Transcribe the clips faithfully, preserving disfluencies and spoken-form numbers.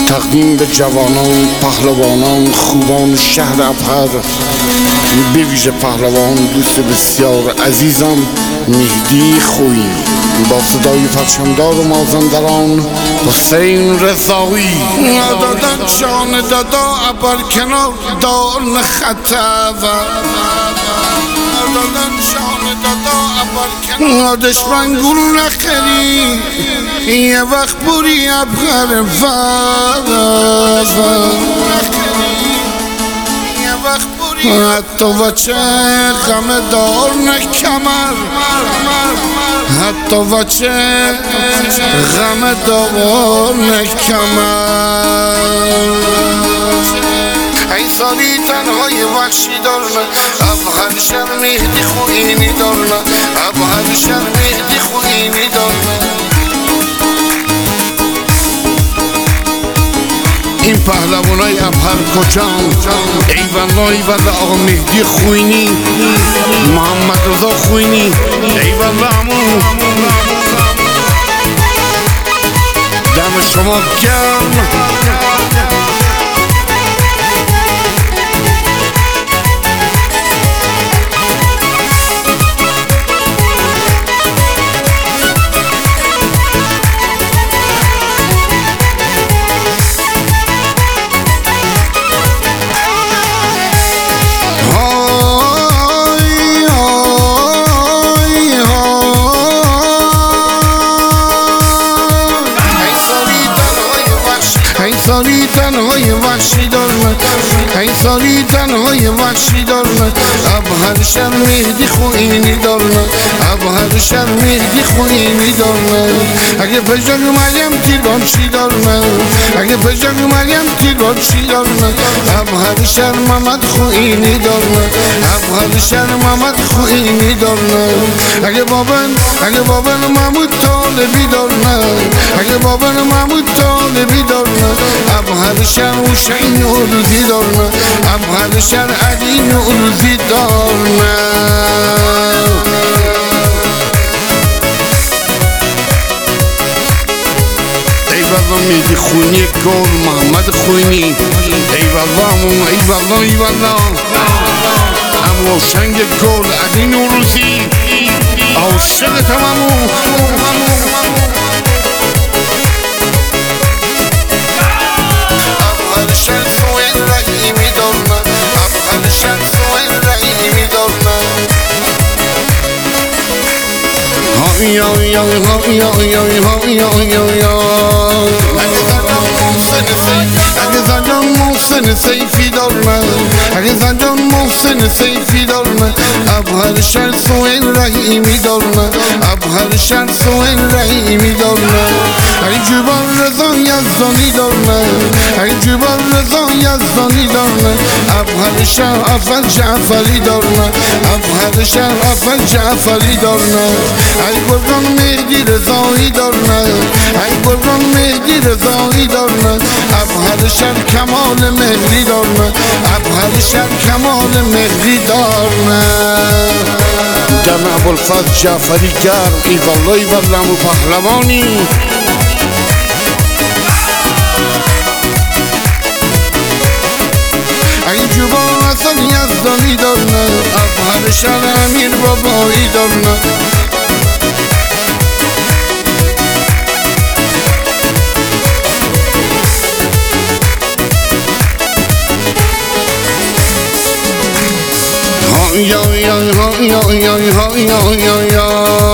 تقدیم به جوانان، پهلوانان، خوبان شهر ابهر، به ویژه پهلوان دوست بسیار عزیزم مهدی خویی، با صدای پرچمدار مازندران حسین رضایی. دادن جان دادا ابر کنار دار نخطه و دادن جان دادا ابر کنار دشمن گل نخری یه وقت بوری ابغر حتی وچه غم دار نکمر حتی وچه غم دار نکمر ای سالی تنهای وحشی دارم ابهر شهر مهدی خوینی دارم ابهر شهر مهدی خوینی دارم. این پهلوانای ابهر کجان؟ ای والله ای والله آقا مهدی خوینی، محمد رضا خوینی، ای والله امو دم شما گرم. سالی تنهای وحشی دارم ای سالی تنهای وحشی دارم ابهر شهر مهدی خوینی دارم ابهر شهر مهدی خوینی دارم. اگه پژاگ مریم تیربان چی دارم اگه پژاگ مریم تیربان چی دارم ابهر شهر محمد خوینی دارم ابهر شهر محمد خوینی دارم. اگه بابن اگه بابن محمود طالبی دارم اگه بابن محمود طالبی دارم ابهر شهر حسین نوروزی دارم ابهر شهر علی نوروزی دارم. ای والله مهدی خوینی گل محمد خوینی، ای والله امو ای والله ای والله امو شنگ گل علی نوروزی عاشقتم امو. یا یا یا یا یا یا یا یا اگه زنجان محسن سیفی دارم اگه زنجان محسن سیفی دارم ابهر شهر سهیل رحیمی دارم ابهر شهر سهیل رحیمی دارم. اگه جبال رضا یزدانی دارم اگه جبال رضا یزدانی دارم ابهر شهر اول جعفری دارم ابهر شهر اول جعفری دارم. ای گلگان مهدی رضایی دارم ای گلگان مهدی رضایی دارم ابهر شهر کمال مهدی دارم ابهر شهر کمال مهدی دارم. دم ابوالفضل جعفری گرم ای والله ای والله امو پهلوانی. ای جبال حسن یزدانی دارم ابهر شهر امیر بابایی دارم. یا یا یا یا یا یا یا یا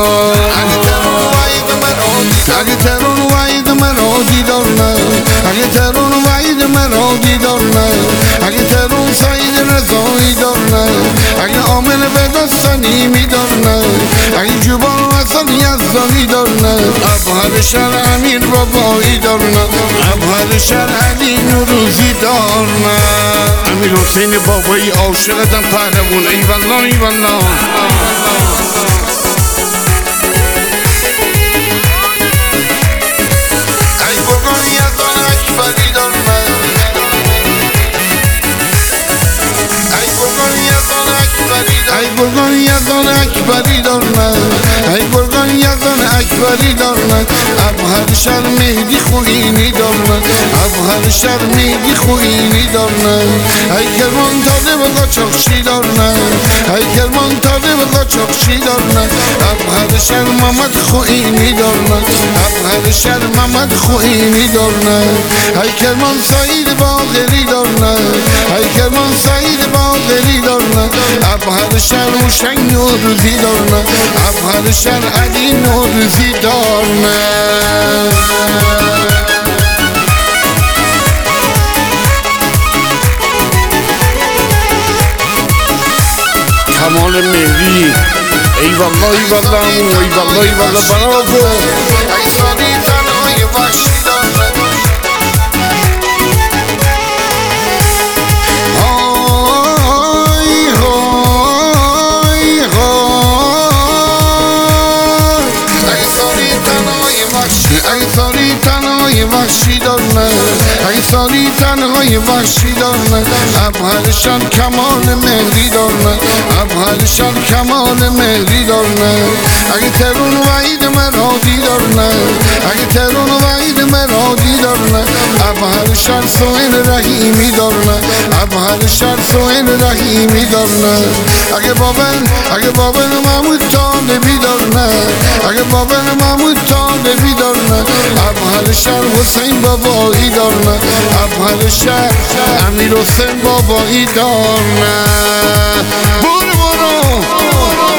اگه ترون وعید مرادی دارم اگه ترون وعید مرادی دارم اگه ترون سعید رضایی دارم اگه عامل بدستانی می دارم اگه جبال حسن یزدانی دارم ابهر شهر امیر بابایی دارم ابهر شهر علی نوروزی دارم. امیر حسین بابایی عاشقتم پهلوان ای والله ای والله. ای گلگان یزدان اکبری دارم ای گلگان یزدان اکبری دارم ای گلگان یزدان اکبری دارم ای گلگان یزدان اکبری دارم ابهر شهر مهدی خوینی دارن ابهر شهر مهدی خوینی دارن ای کرمان تاده و قاچاقچی دارن ای کرمان تاده و قاچاقچی دارن ابهر شهر محمد خوینی دارن ابهر شهر محمد خوینی دارن ای کرمان سعید باقری دارن ای کرمان سعید باقری دارن ابهر شهر حسین نوروزی دارن ابهر شهر علی نوروزی دارن کمال مهری ای والله ای والله ای والله ای والله برافو ای سالی تنهای وحشی دارن های های های ای سالی تنهای وحشی ای سالی تنهای وحشی دارن ای سالی تنهای وحشی دارن ابهرشان کمال مهری دارن ابهرشان کمال مهری دارن اگه ترون وعید مرادی دارن اگه ترون وعید مرادی دارن ابهرشان سوهل رحیمی دارن ابهرشان سوهل رحیمی دارن اگه بابن اگه بابن محمود طالبی دارن اگه بابن محمود طالبی دارن ابهرشان حسین بابایی دارن ابهرشان امیر حسین بابایی دارن برو برو